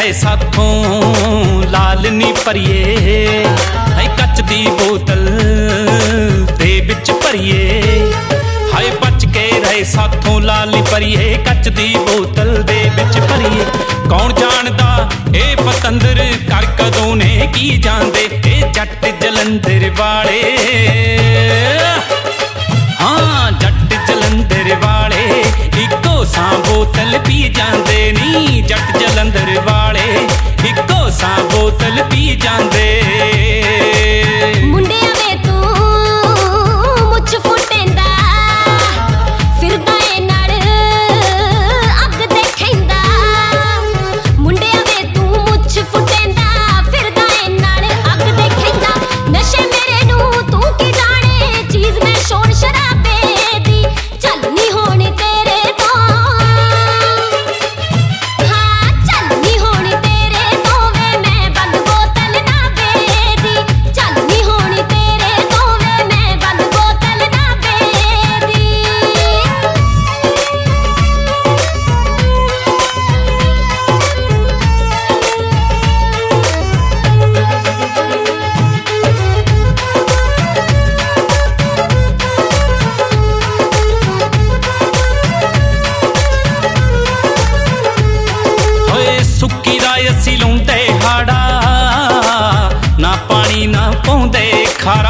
रहे साथों लाल नी भरिए, कच दी बोतल दे विच भरिए। हाय बच के रहे साथों लाल नी भरिए, कच दी बोतल दे विच भरिए। कौन जानदा ए पतंदर कर कदों ने की जांदे, ए जट जलंधर वाले। हाँ जट जलंधर वाले इको सा बोतल पी जांदे नी, जट जलंधर वाले इको सा बोतल पी जांदे। मुंडिया वे तू मुछ फुटेंदा, फिरदा ए नाल अग देखैंदा। मुंडिया वे तू मुछ फुटेंदा, फिरदा ए नाल अग देखैंदा। नशे मेरे नू तू की जाने, चीज मैं शोर शराबे दी चलनी होनी तेरे तो। हाँ चलनी होनी तेरे तो वे मैं बंद बोतल ना बेदी, चलनी होनी तेरे तो वे मैं बंद बोतल ना बेदी। होए सुक्की दा असी लाउंदे हाड़ा, ना पानी ना पाउंदे खारा।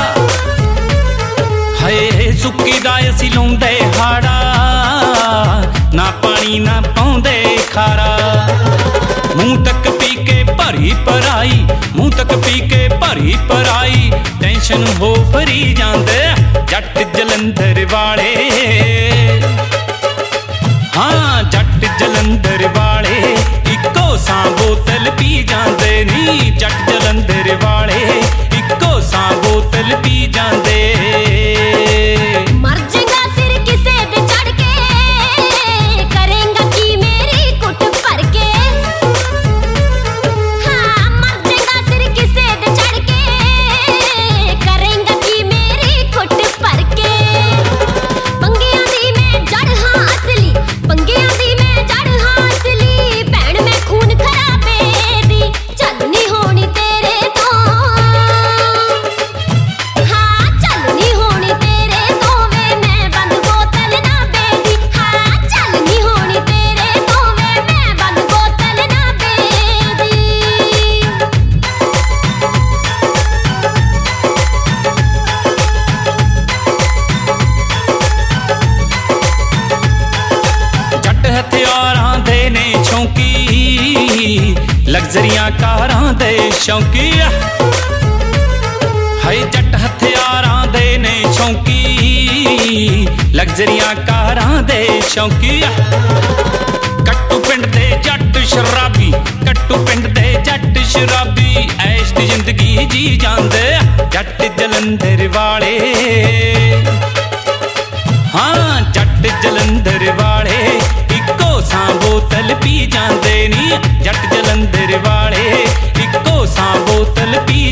हाय सुक्की दा असी लाउंदे हाड़ा, ना पानी ना पाउंदे खारा। मुंह तक पी के भरी पराई, मुंह तक पी के भरी पराई, टेंशन हो भरी जांदे जट जलंधर वाले। हाँ जट जलंधर वाले इको सा बोतल पी जांदे नी, जट जलंधर वाले इको सा बोतल पी जांदे। मर जाएगा सिर किसे दे चढ़ के, करेंगा की मेरी कुट भर के। हाँ मर जाएगा सिर किसे दे चढ़ के, करेंगा की मेरी कुट भर के। पंगियां दी मैं जड़ हाँ असली, पंगियां दी मैं जड़ हाँ असली, भैन मैं खून खराबे दी चलनी होनी तेरे तो। हाँ चलनी होनी तेरे तो वे मैं बंद बोतल ना बेदी। हाँ चलनी होनी तेरे तो वे मैं बंद बोतल ना बेदी। जट हथियारां दे ने शौकी, लग्जरियां कारां दे शौकी। हाय जट हथियारां दे ने शौकी, लग्जरियां कारां दे शौकी। कट्टू पिंड दे जट शराबी, कट्टू पिंड दे जट शराबी, ऐश दी जिंदगी जी जांदे जट जलंधर वाले। हाँ जट जलंधर वाले इको सा बोतल पी जांदे नी, जट जलंधर वाले इको सा बोतल पी